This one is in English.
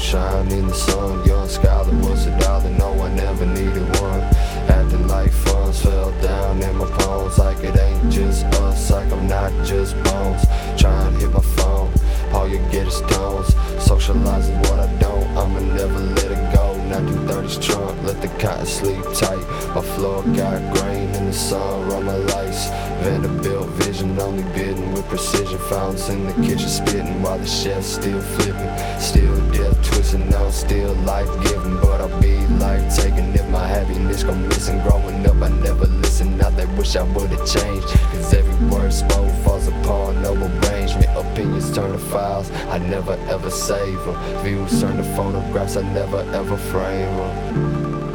shine in the sun. Young scholar was a dollar, no, I never needed one. Acting like funds fell down in my palms, like it ain't just us, like I'm not just bones. Trying to hit my phone, all you get is tones. Socializing what I don't, I'ma never let it go. 1930s trunk, let the cotton sleep tight. My floor got grain in the sun, run my lights. Vanderbilt vision, only bidding with precision. Fountains in the kitchen spitting while the chef's still flipping. Still death twisting, no, still life giving. But I'll be life taking if my happiness go missing. Growing up, I never listened, now they wish I would've changed. Cause every word spoke falls upon no arrangement. Opinions turn to files, I never ever save them. Views turn to photographs, I never ever frame them.